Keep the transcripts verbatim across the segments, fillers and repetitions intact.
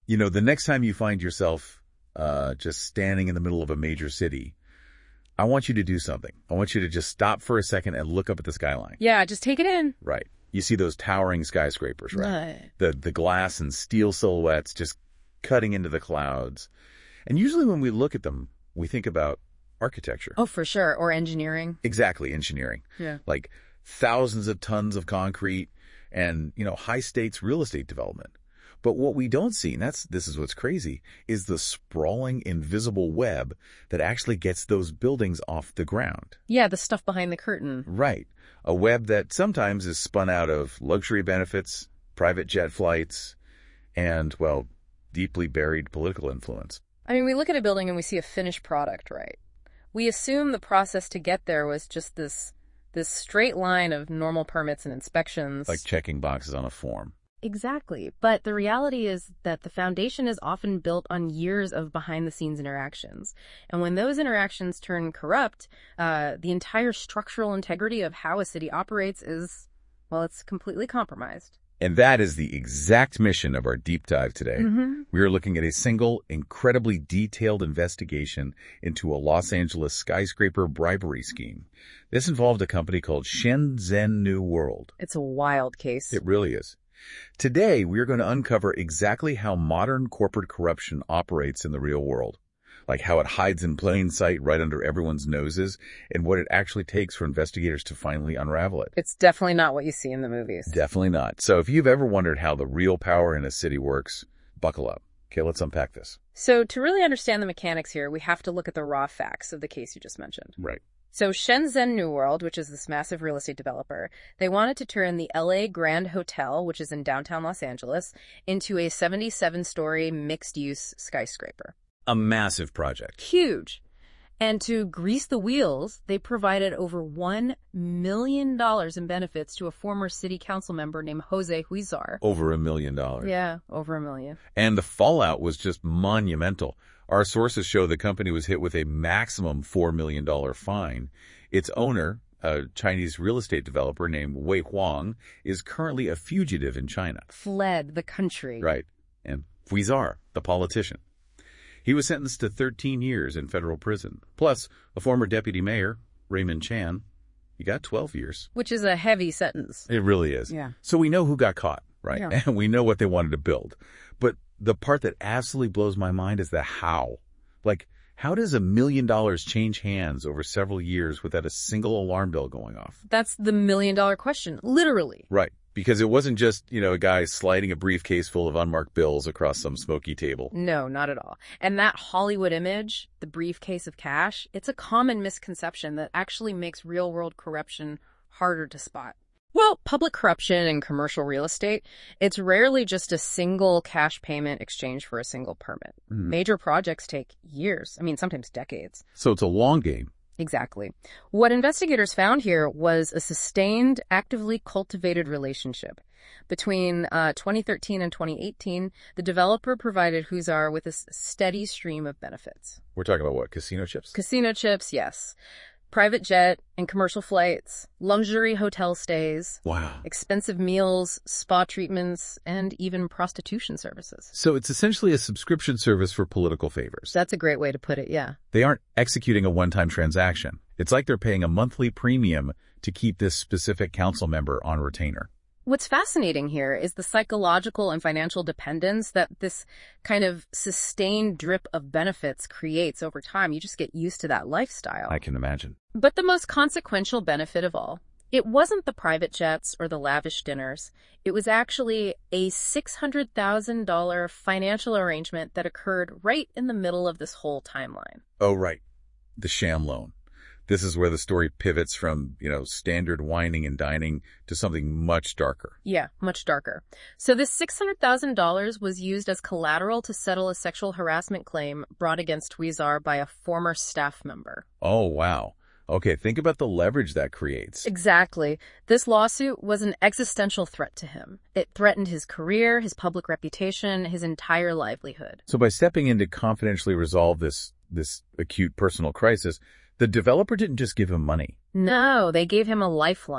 You know, the next time you find yourself uh, just standing in the middle of a major city, I want you to do something. I want you to just stop for a second and look up at the skyline. Yeah, just take it in. Right. You see those towering skyscrapers, right? Right. The the glass and steel silhouettes just cutting into the clouds. And usually when we look at them, we think about architecture. Oh, for sure. Or engineering. Exactly, engineering. Yeah. Like thousands of tons of concrete and, you know, high stakes real estate development. But what we don't see, and that's this is what's crazy, is the sprawling invisible web that actually gets those buildings off the ground. Yeah, the stuff behind the curtain. Right. A web that sometimes is spun out of luxury benefits, private jet flights, and, well, deeply buried political influence. I mean, we look at a building and we see a finished product, right? We assume the process to get there was just this this straight line of normal permits and inspections. Like checking boxes on a form. Exactly. But the reality is that the foundation is often built on years of behind-the-scenes interactions. And when those interactions turn corrupt, uh, the entire structural integrity of how a city operates is, well, it's completely compromised. And that is the exact mission of our deep dive today. Mm-hmm. We are looking at a single, incredibly detailed investigation into a Los Angeles skyscraper bribery scheme. This involved a company called Shenzhen New World. It's a wild case. It really is. Today, we are going to uncover exactly how modern corporate corruption operates in the real world, like how it hides in plain sight right under everyone's noses, and what it actually takes for investigators to finally unravel it. It's definitely not what you see in the movies. Definitely not. So if you've ever wondered how the real power in a city works, buckle up. Okay, let's unpack this. So to really understand the mechanics here, we have to look at the raw facts of the case you just mentioned. Right. So Shenzhen New World, which is this massive real estate developer, they wanted to turn the L A Grand Hotel, which is in downtown Los Angeles, into a seventy-seven story mixed-use skyscraper. A massive project. Huge. And to grease the wheels, they provided over one million dollars in benefits to a former city council member named Jose Huizar. Over a million dollars. Yeah, over a million. And the fallout was just monumental. Our sources show the company was hit with a maximum four million dollars fine. Its owner, a Chinese real estate developer named Wei Huang, is currently a fugitive in China. Fled the country. Right. And Huizar, the politician. He was sentenced to thirteen years in federal prison. Plus, a former deputy mayor, Raymond Chan, he got twelve years. Which is a heavy sentence. It really is. Yeah. So we know who got caught, right? Yeah. And we know what they wanted to build. But the part that absolutely blows my mind is the how. Like, how does a million dollars change hands over several years without a single alarm bell going off? That's the million dollar question, literally. Right. Because it wasn't just, you know, a guy sliding a briefcase full of unmarked bills across some smoky table. No, not at all. And that Hollywood image, the briefcase of cash, it's a common misconception that actually makes real-world corruption harder to spot. Well, public corruption in commercial real estate, it's rarely just a single cash payment exchange for a single permit. Mm. Major projects take years, I mean, sometimes decades. So it's a long game. Exactly. What investigators found here was a sustained, actively cultivated relationship. Between uh, twenty thirteen and twenty eighteen, the developer provided Huizar with a steady stream of benefits. We're talking about what, casino chips? Casino chips, yes. Private jet and commercial flights, luxury hotel stays, Wow. expensive meals, spa treatments, and even prostitution services. So it's essentially a subscription service for political favors. That's a great way to put it, yeah. They aren't executing a one-time transaction. It's like they're paying a monthly premium to keep this specific council member on retainer. What's fascinating here is the psychological and financial dependence that this kind of sustained drip of benefits creates over time. You just get used to that lifestyle. I can imagine. But the most consequential benefit of all, it wasn't the private jets or the lavish dinners. It was actually a six hundred thousand dollars financial arrangement that occurred right in the middle of this whole timeline. Oh, right. The sham loan. This is where the story pivots from, you know, standard whining and dining to something much darker. Yeah, much darker. So this six hundred thousand dollars was used as collateral to settle a sexual harassment claim brought against Huizar by a former staff member. Oh, wow. Okay, think about the leverage that creates. Exactly. This lawsuit was an existential threat to him. It threatened his career, his public reputation, his entire livelihood. So by stepping in to confidentially resolve this, this acute personal crisis, the developer didn't just give him money. No, they gave him a lifeline.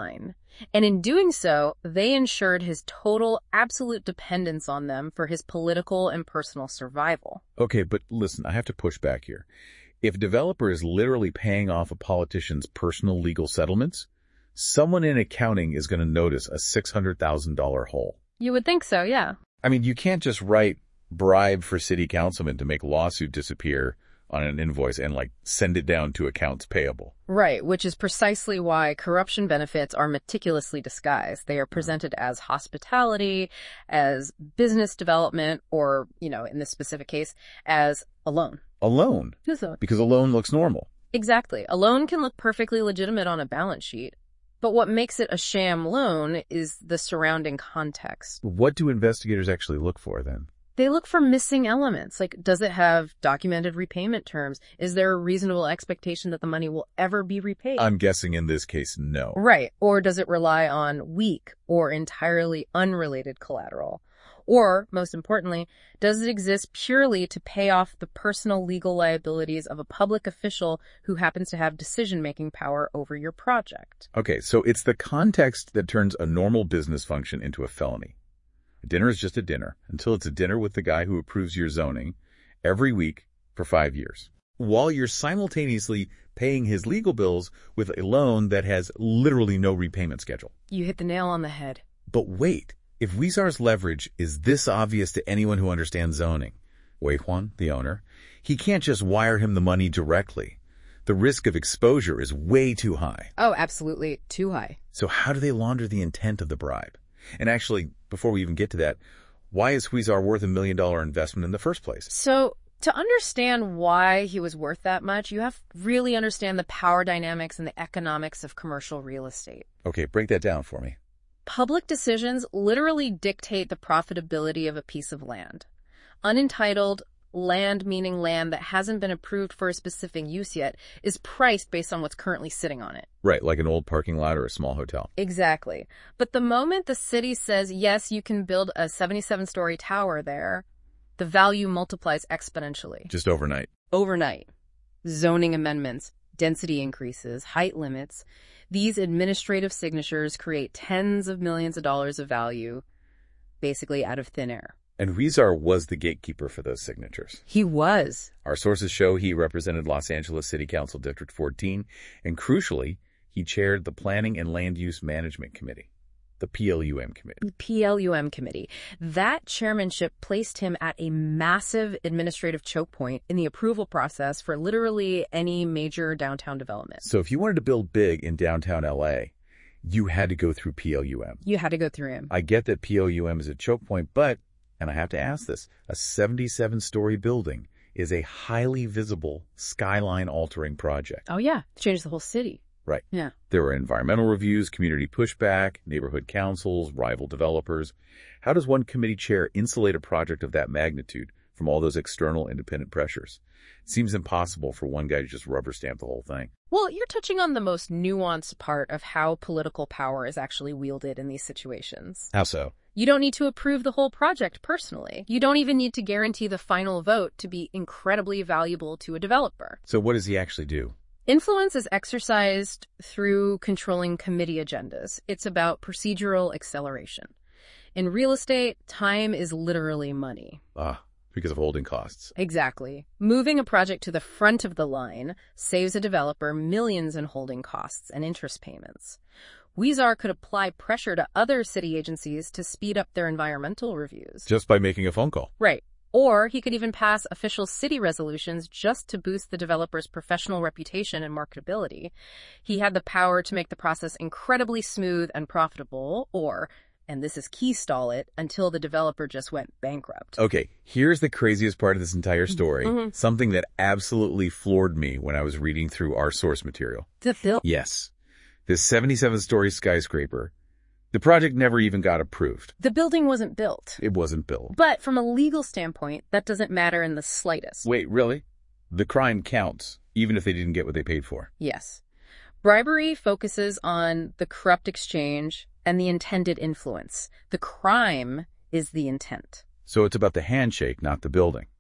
And in doing so, they ensured his total, absolute dependence on them for his political and personal survival. Okay, but listen, I have to push back here. If a developer is literally paying off a politician's personal legal settlements, someone in accounting is going to notice a six hundred thousand dollars hole. You would think so, yeah. I mean, you can't just write bribe for city councilman to make lawsuit disappear on an invoice and, like, send it down to accounts payable. Right, which is precisely why corruption benefits are meticulously disguised. They are presented as hospitality, as business development, or, you know, in this specific case, as a loan. A loan? Because a loan looks normal. Exactly. A loan can look perfectly legitimate on a balance sheet. But what makes it a sham loan is the surrounding context. What do investigators actually look for, then? They look for missing elements. Like, does it have documented repayment terms? Is there a reasonable expectation that the money will ever be repaid? I'm guessing in this case, no. Right. Or does it rely on weak or entirely unrelated collateral? Or, most importantly, does it exist purely to pay off the personal legal liabilities of a public official who happens to have decision-making power over your project? Okay, so it's the context that turns a normal business function into a felony. A dinner is just a dinner until it's a dinner with the guy who approves your zoning every week for five years, while you're simultaneously paying his legal bills with a loan that has literally no repayment schedule. You hit the nail on the head. But wait. If Huizar's leverage is this obvious to anyone who understands zoning, Wei Huan, the owner, he can't just wire him the money directly. The risk of exposure is way too high. Oh, absolutely. Too high. So how do they launder the intent of the bribe? And actually, before we even get to that, why is Huizar worth a million dollar investment in the first place? So to understand why he was worth that much, you have to really understand the power dynamics and the economics of commercial real estate. Okay, break that down for me. Public decisions literally dictate the profitability of a piece of land. Unentitled land, meaning land that hasn't been approved for a specific use yet, is priced based on what's currently sitting on it. Right, like an old parking lot or a small hotel. Exactly. But the moment the city says, yes, you can build a seventy-seven story tower there, the value multiplies exponentially. Just overnight. Overnight. Zoning amendments, density increases, height limits. These administrative signatures create tens of millions of dollars of value, basically out of thin air. And Huizar was the gatekeeper for those signatures. He was. Our sources show he represented Los Angeles City Council District fourteen, and crucially, he chaired the Planning and Land Use Management Committee, the P L U M Committee. P L U M Committee. That chairmanship placed him at a massive administrative choke point in the approval process for literally any major downtown development. So if you wanted to build big in downtown L A, you had to go through P L U M. You had to go through him. I get that P L U M is a choke point, but, and I have to ask this, a seventy-seven story building is a highly visible, skyline-altering project. Oh, yeah. It changes the whole city. Right. Yeah. There were environmental reviews, community pushback, neighborhood councils, rival developers. How does one committee chair insulate a project of that magnitude from all those external independent pressures? It seems impossible for one guy to just rubber stamp the whole thing. Well, you're touching on the most nuanced part of how political power is actually wielded in these situations. How so? You don't need to approve the whole project personally. You don't even need to guarantee the final vote to be incredibly valuable to a developer. So what does he actually do? Influence is exercised through controlling committee agendas. It's about procedural acceleration. In real estate, time is literally money. Ah, because of holding costs. Exactly. Moving a project to the front of the line saves a developer millions in holding costs and interest payments. Huizar could apply pressure to other city agencies to speed up their environmental reviews. Just by making a phone call. Right. Or he could even pass official city resolutions just to boost the developer's professional reputation and marketability. He had the power to make the process incredibly smooth and profitable, or, and this is key, stall it until the developer just went bankrupt. Okay, here's the craziest part of this entire story. Mm-hmm. Something that absolutely floored me when I was reading through our source material. The bill. Yes. This seventy-seven story skyscraper, the project never even got approved. The building wasn't built. It wasn't built. But from a legal standpoint, that doesn't matter in the slightest. Wait, really? The crime counts, even if they didn't get what they paid for. Yes. Bribery focuses on the corrupt exchange and the intended influence. The crime is the intent. So it's about the handshake, not the building.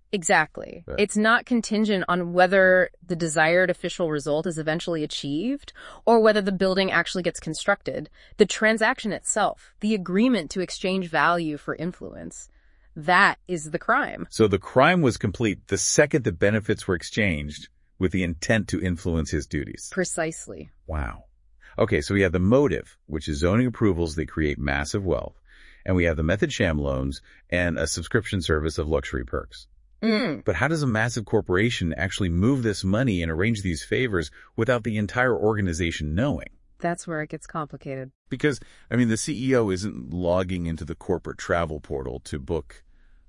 Exactly. But It's not contingent on whether the desired official result is eventually achieved or whether the building actually gets constructed. The transaction itself, the agreement to exchange value for influence, that is the crime. So the crime was complete the second the benefits were exchanged with the intent to influence his duties. Precisely. Wow. Okay, so we have the motive, which is zoning approvals that create massive wealth, and we have the method sham loans and a subscription service of luxury perks. Mm. But how does a massive corporation actually move this money and arrange these favors without the entire organization knowing? That's where it gets complicated. Because, I mean, the C E O isn't logging into the corporate travel portal to book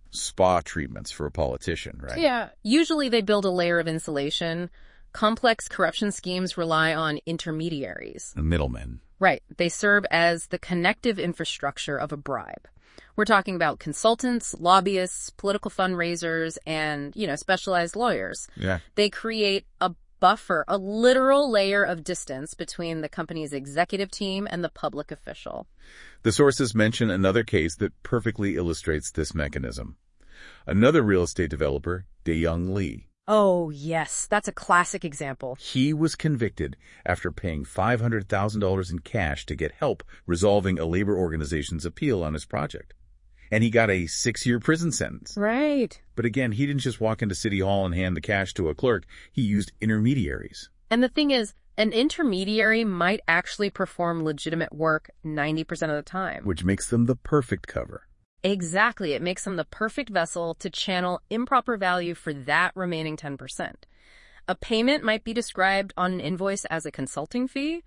spa treatments for a politician, right? Yeah. Usually they build a layer of insulation. Complex corruption schemes rely on intermediaries. The middlemen. Right. They serve as the connective infrastructure of a bribe. We're talking about consultants, lobbyists, political fundraisers, and, you know, specialized lawyers. Yeah. They create a buffer, a literal layer of distance between the company's executive team and the public official. The sources mention another case that perfectly illustrates this mechanism. Another real estate developer, DeYoung Lee. Oh, yes. That's a classic example. He was convicted after paying five hundred thousand dollars in cash to get help resolving a labor organization's appeal on his project. And he got a six-year prison sentence. Right. But again, he didn't just walk into City Hall and hand the cash to a clerk. He used intermediaries. And the thing is, an intermediary might actually perform legitimate work ninety percent of the time. Which makes them the perfect cover. Exactly. It makes them the perfect vessel to channel improper value for that remaining ten percent. A payment might be described on an invoice as a consulting fee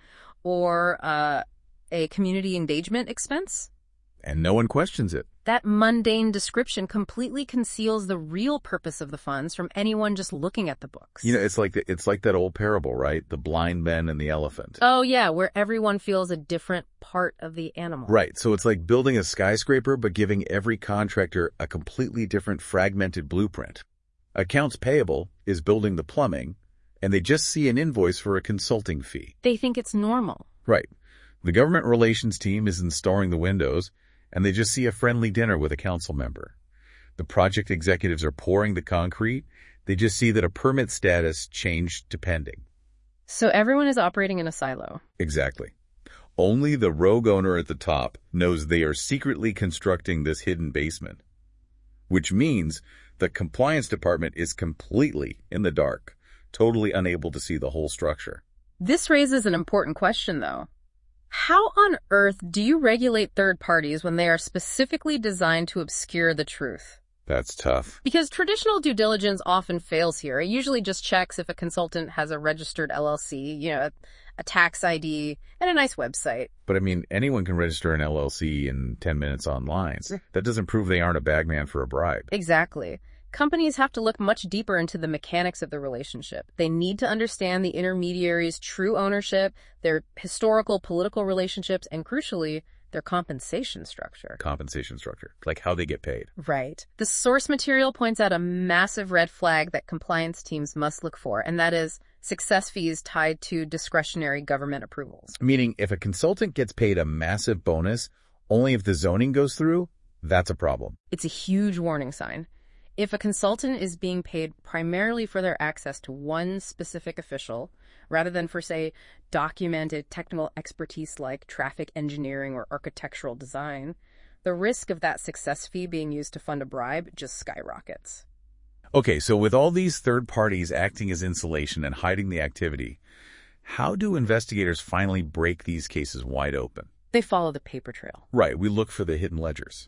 or uh, a community engagement expense. And no one questions it. That mundane description completely conceals the real purpose of the funds from anyone just looking at the books. You know, it's like the, it's like that old parable, right? The blind man and the elephant. Oh, yeah, where everyone feels a different part of the animal. Right. So it's like building a skyscraper, but giving every contractor a completely different fragmented blueprint. Accounts payable is building the plumbing, and they just see an invoice for a consulting fee. They think it's normal. Right. The government relations team is installing the windows, and they just see a friendly dinner with a council member. The project executives are pouring the concrete. They just see that a permit status changed to pending. So everyone is operating in a silo. Exactly. Only the rogue owner at the top knows they are secretly constructing this hidden basement, which means the compliance department is completely in the dark, totally unable to see the whole structure. This raises an important question, though. How on earth do you regulate third parties when they are specifically designed to obscure the truth? That's tough. Because traditional due diligence often fails here. It usually just checks if a consultant has a registered L L C, you know, a, a tax I D, and a nice website. But I mean, anyone can register an L L C in ten minutes online. That doesn't prove they aren't a bagman for a bribe. Exactly. Companies have to look much deeper into the mechanics of the relationship. They need to understand the intermediary's true ownership, their historical political relationships, and crucially, their compensation structure. Compensation structure, like how they get paid. Right. The source material points out a massive red flag that compliance teams must look for, and that is success fees tied to discretionary government approvals. Meaning, if a consultant gets paid a massive bonus only if the zoning goes through, that's a problem. It's a huge warning sign. If a consultant is being paid primarily for their access to one specific official, rather than for, say, documented technical expertise like traffic engineering or architectural design, the risk of that success fee being used to fund a bribe just skyrockets. Okay, so with all these third parties acting as insulation and hiding the activity, how do investigators finally break these cases wide open? They follow the paper trail. Right, we look for the hidden ledgers.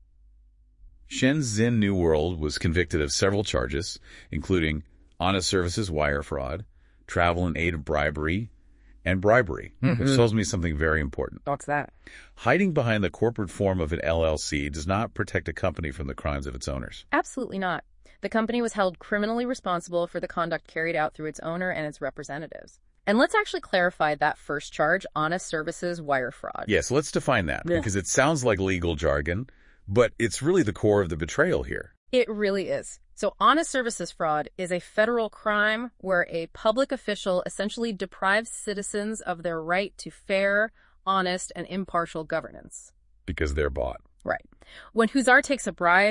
Shenzhen New World was convicted of several charges, including honest services wire fraud, travel in aid of bribery, and bribery, mm-hmm. which tells me something very important. What's that? Hiding behind the corporate form of an L L C does not protect a company from the crimes of its owners. Absolutely not. The company was held criminally responsible for the conduct carried out through its owner and its representatives. And let's actually clarify that first charge, honest services wire fraud. Yes, let's define that, Yeah. because it sounds like legal jargon, but it's really the core of the betrayal here. It really is. So honest services fraud is a federal crime where a public official essentially deprives citizens of their right to fair, honest, and impartial governance. Because they're bought. Right. When Huszar takes a bribe,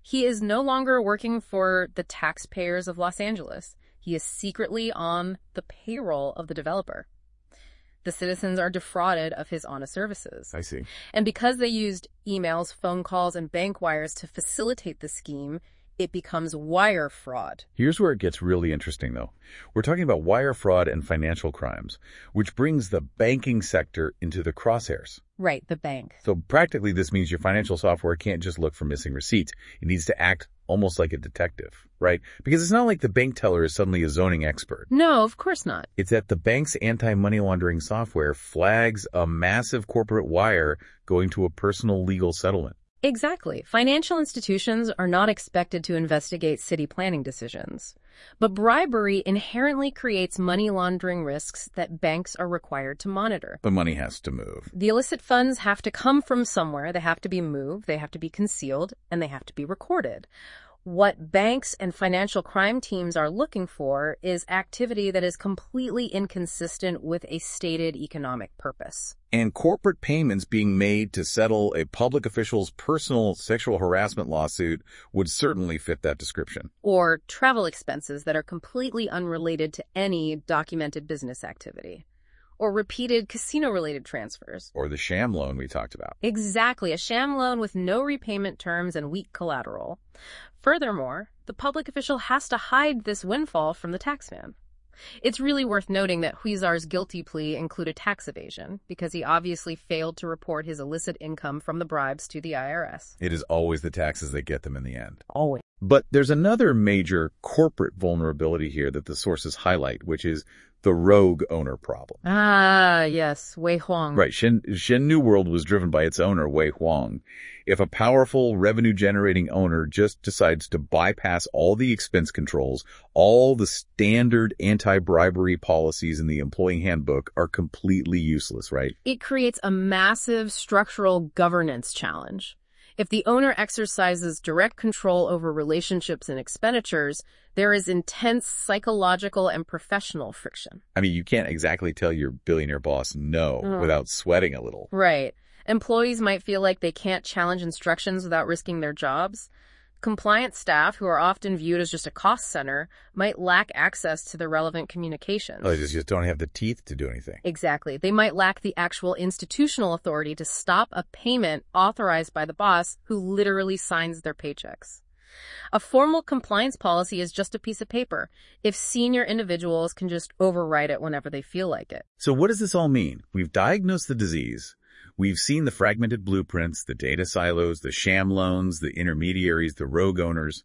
He is no longer working for the taxpayers of Los Angeles. He is secretly on the payroll of the developer. The citizens are defrauded of his honest services. I see. And because they used emails, phone calls, and bank wires to facilitate the scheme, it becomes wire fraud. Here's where it gets really interesting, though. We're talking about wire fraud and financial crimes, which brings the banking sector into the crosshairs. Right, the bank. So practically, this means your financial software can't just look for missing receipts. It needs to act almost like a detective, right? Because it's not like the bank teller is suddenly a zoning expert. No, of course not. It's that the bank's anti-money laundering software flags a massive corporate wire going to a personal legal settlement. Exactly. Financial institutions are not expected to investigate city planning decisions. But bribery inherently creates money laundering risks that banks are required to monitor. The money has to move. The illicit funds have to come from somewhere. They have to be moved, they have to be concealed, and they have to be recorded. What banks and financial crime teams are looking for is activity that is completely inconsistent with a stated economic purpose. And corporate payments being made to settle a public official's personal sexual harassment lawsuit would certainly fit that description. Or travel expenses that are completely unrelated to any documented business activity. Or repeated casino-related transfers. Or the sham loan we talked about. Exactly, a sham loan with no repayment terms and weak collateral. Furthermore, the public official has to hide this windfall from the taxman. It's really worth noting that Huizar's guilty plea included tax evasion because he obviously failed to report his illicit income from the bribes to the I R S. It is always the taxes that get them in the end. Always. But there's another major corporate vulnerability here that the sources highlight, which is the rogue owner problem. Ah, yes, Wei Huang. Right. Shen, Shen New World was driven by its owner, Wei Huang. If a powerful revenue-generating owner just decides to bypass all the expense controls, all the standard anti-bribery policies in the employee handbook are completely useless, right? It creates a massive structural governance challenge. If the owner exercises direct control over relationships and expenditures, there is intense psychological and professional friction. I mean, you can't exactly tell your billionaire boss no mm. without sweating a little. Right. Employees might feel like they can't challenge instructions without risking their jobs. Compliance staff, who are often viewed as just a cost center, might lack access to the relevant communications. Oh, they just, just don't have the teeth to do anything. Exactly. They might lack the actual institutional authority to stop a payment authorized by the boss who literally signs their paychecks. A formal compliance policy is just a piece of paper if senior individuals can just override it whenever they feel like it. So what does this all mean? We've diagnosed the disease. We've seen the fragmented blueprints, the data silos, the sham loans, the intermediaries, the rogue owners.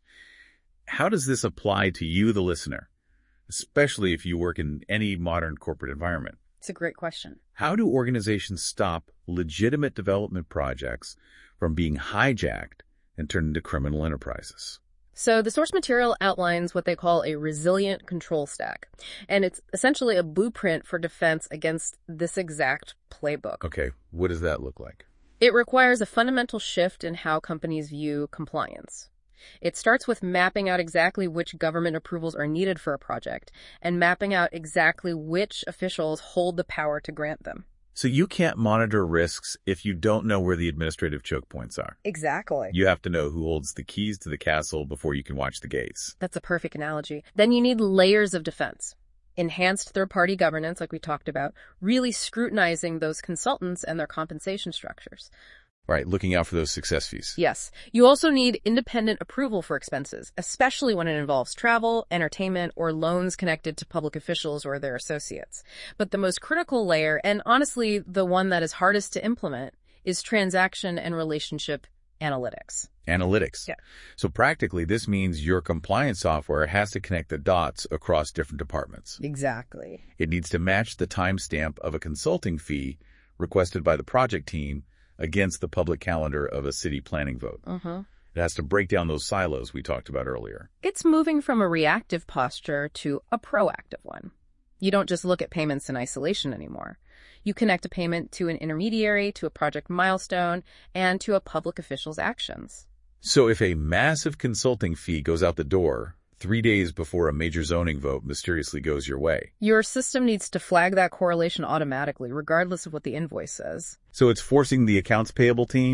How does this apply to you, the listener, especially if you work in any modern corporate environment? It's a great question. How do organizations stop legitimate development projects from being hijacked and turned into criminal enterprises? So the source material outlines what they call a resilient control stack, and it's essentially a blueprint for defense against this exact playbook. Okay, what does that look like? It requires a fundamental shift in how companies view compliance. It starts with mapping out exactly which government approvals are needed for a project and mapping out exactly which officials hold the power to grant them. So you can't monitor risks if you don't know where the administrative choke points are. Exactly. You have to know who holds the keys to the castle before you can watch the gates. That's a perfect analogy. Then you need layers of defense. Enhanced third-party governance, like we talked about, really scrutinizing those consultants and their compensation structures. Right, looking out for those success fees. Yes. You also need independent approval for expenses, especially when it involves travel, entertainment, or loans connected to public officials or their associates. But the most critical layer, and honestly the one that is hardest to implement, is transaction and relationship analytics. Analytics. Yeah. So practically, this means your compliance software has to connect the dots across different departments. Exactly. It needs to match the timestamp of a consulting fee requested by the project team against the public calendar of a city planning vote. Uh-huh. It has to break down those silos we talked about earlier. It's moving from a reactive posture to a proactive one. You don't just look at payments in isolation anymore. You connect a payment to an intermediary, to a project milestone, and to a public official's actions. So if a massive consulting fee goes out the door three days before a major zoning vote mysteriously goes your way, your system needs to flag that correlation automatically, regardless of what the invoice says. So it's forcing the accounts payable team,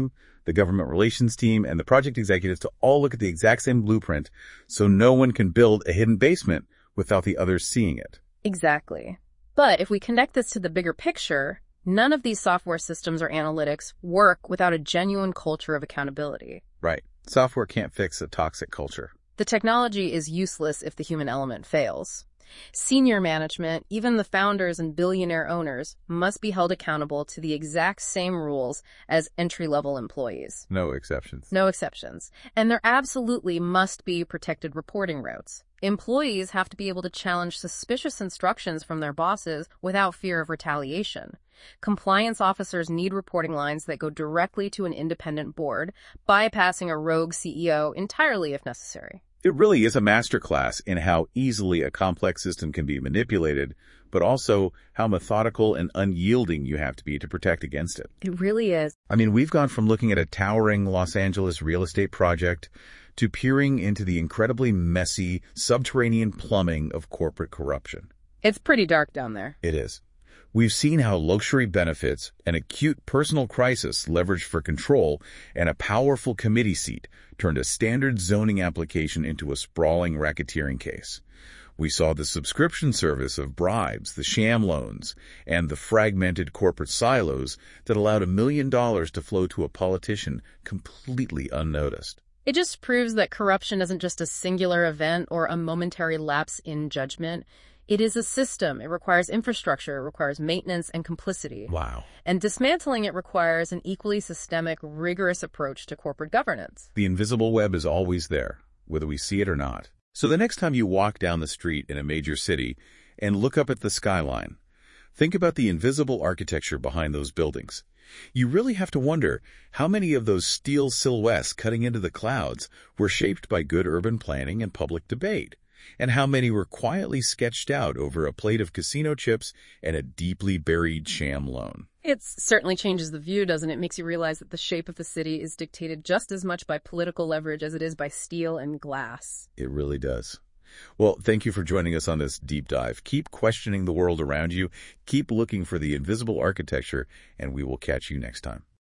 the government relations team, and the project executives to all look at the exact same blueprint so no one can build a hidden basement without the others seeing it. Exactly. But if we connect this to the bigger picture, none of these software systems or analytics work without a genuine culture of accountability. Right. Software can't fix a toxic culture. The technology is useless if the human element fails. Senior management, even the founders and billionaire owners, must be held accountable to the exact same rules as entry-level employees. No exceptions. No exceptions. And there absolutely must be protected reporting routes. Employees have to be able to challenge suspicious instructions from their bosses without fear of retaliation. Compliance officers need reporting lines that go directly to an independent board, bypassing a rogue C E O entirely if necessary. It really is a masterclass in how easily a complex system can be manipulated, but also how methodical and unyielding you have to be to protect against it. It really is. I mean, we've gone from looking at a towering Los Angeles real estate project to peering into the incredibly messy subterranean plumbing of corporate corruption. It's pretty dark down there. It is. We've seen how luxury benefits, an acute personal crisis leveraged for control, and a powerful committee seat turned a standard zoning application into a sprawling racketeering case. We saw the subscription service of bribes, the sham loans, and the fragmented corporate silos that allowed a million dollars to flow to a politician completely unnoticed. It just proves that corruption isn't just a singular event or a momentary lapse in judgment. It is a system. It requires infrastructure. It requires maintenance and complicity. Wow. And dismantling it requires an equally systemic, rigorous approach to corporate governance. The invisible web is always there, whether we see it or not. So the next time you walk down the street in a major city and look up at the skyline, think about the invisible architecture behind those buildings. You really have to wonder how many of those steel silhouettes cutting into the clouds were shaped by good urban planning and public debate, and how many were quietly sketched out over a plate of casino chips and a deeply buried sham loan. It certainly changes the view, doesn't it? It makes you realize that the shape of the city is dictated just as much by political leverage as it is by steel and glass. It really does. Well, thank you for joining us on this deep dive. Keep questioning the world around you. Keep looking for the invisible architecture, and we will catch you next time.